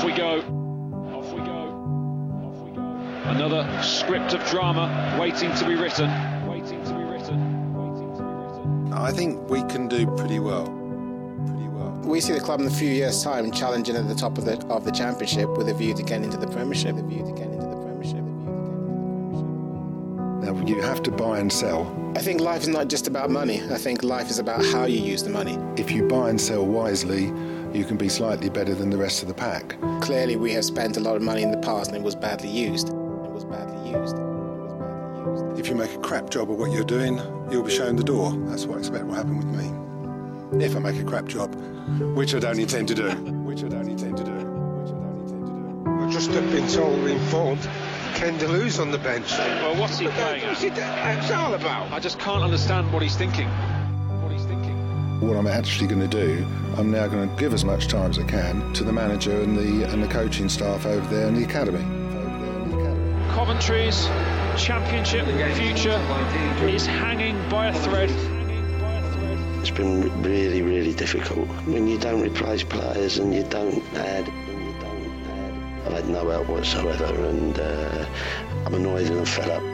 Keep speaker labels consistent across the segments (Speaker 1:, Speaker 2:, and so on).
Speaker 1: Off we go. Off we go. Off we go. Another script of drama waiting to be written. Waiting to be written. Waiting to be written.
Speaker 2: I think we can do pretty well.
Speaker 3: We see the club in a few years' time challenging at the top of the championship with a view to getting into the Premiership.
Speaker 2: Now you have to buy and sell.
Speaker 3: I think life is not just about money. I think life is about how you use the money.
Speaker 2: If you buy and sell wisely, you can be slightly better than the rest of the pack.
Speaker 3: Clearly, we have spent a lot of money in the past, and it was badly used.
Speaker 2: If you make a crap job of what you're doing, you'll be shown the door. That's what I expect will happen with me. If I make a crap job, which I don't intend to do.
Speaker 4: I've just been told, informed, Ken DeLue's on the bench.
Speaker 1: Well, what's he playing
Speaker 4: What's it all about?
Speaker 1: I just can't understand what he's thinking.
Speaker 2: What I'm actually going to do, I'm now going to give as much time as I can to the manager and the coaching staff over there in the academy.
Speaker 1: Coventry's championship future is hanging by a thread.
Speaker 5: It's been really, really difficult. When you don't replace players and you don't add, I've had no help whatsoever, and I'm annoyed and I'm fed up.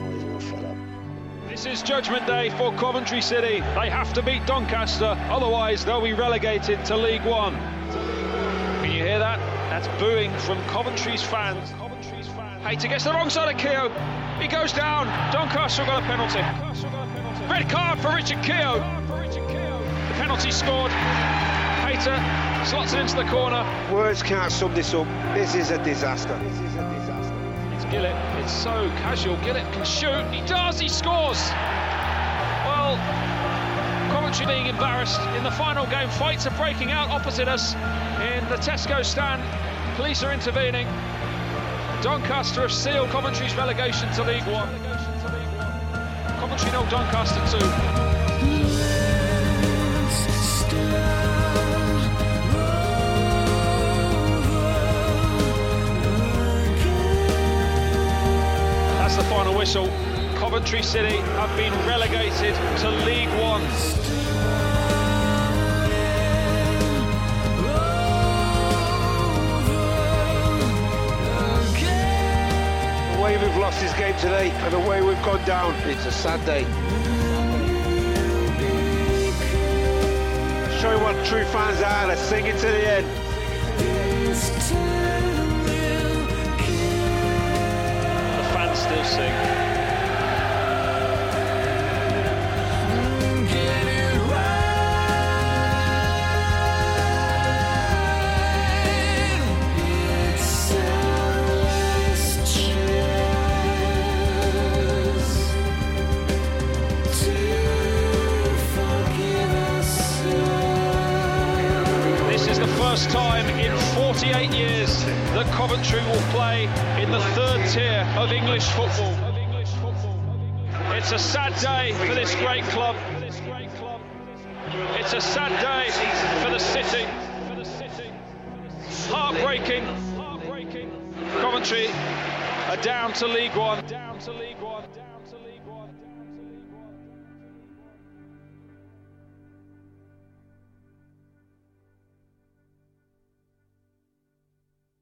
Speaker 1: This is Judgment Day for Coventry City. They have to beat Doncaster, otherwise they'll be relegated to League One. Can you hear that? That's booing from Coventry's fans. Hayter gets the wrong side of Keogh. He goes down. Doncaster got a penalty. Red card for Richard Keogh. The penalty scored. Hayter slots it into the corner.
Speaker 4: Words can't sum this up. This is a disaster.
Speaker 1: It's Gillett. It's so casual. Gillett can shoot. He does. He scores. Well, Coventry being embarrassed in the final game. Fights are breaking out opposite us in the Tesco stand. Police are intervening. Doncaster have sealed Coventry's relegation to League One. Coventry 0, Doncaster 2. That's the final whistle. Coventry City have been relegated to League One.
Speaker 4: The way we've lost this game today and the way we've gone down, it's a sad day. Show you what true fans are. Let's sing it to the end.
Speaker 1: The fans still sing. First time in 48 years that Coventry will play in the third tier of English football. It's a sad day for this great club. It's a sad day for the city. Heartbreaking. Coventry are down to League One.